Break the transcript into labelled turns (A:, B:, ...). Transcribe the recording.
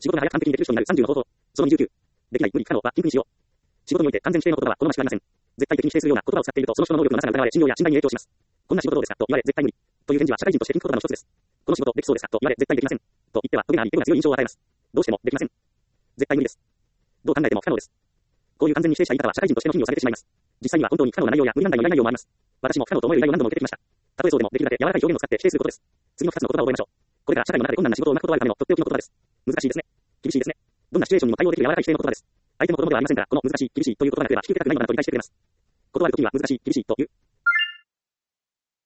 A: 仕事が早く完璧にできる人になる30の方法。その29。できない、無理、不可能は禁句にしよう。仕事において完全否定の言葉は好ましくありません。絶対的に否定するような言葉を使っていると、その人の能力のなさが疑われ、信用や信頼に影響します。こんな仕事どうですかと言われ、絶対無理。という返事は社会人として禁句言葉の一つです。この仕事できそうですかと言われ、絶対できません。と言っては、トゲがあり、エゴが強い印象を与えます。どうしてもできません。絶対無理です。どう考えても不可能です。こういう完全に否定した言い方は社会人としての品位を下げてしまいます。実際には本当に不可能な内容や無理難題の依頼内容もあります。私も不可能と思える依頼を何度も受けてきました。たとえそうでもできるだけ柔らかい表現を使って否定することです。次の2つの言葉を覚えましょう。これから社会の中で困難な仕事をうまく断るためのとっておきの言葉です。難しいですね。厳しいですね。どんなシチュエーションにも対応できる柔らかい否定の言葉です。相手も子供ではありませんから、この難しい、厳しいという言葉だけでは引き受けたくないのだと理解してくれます。断るときには難しい、厳しいという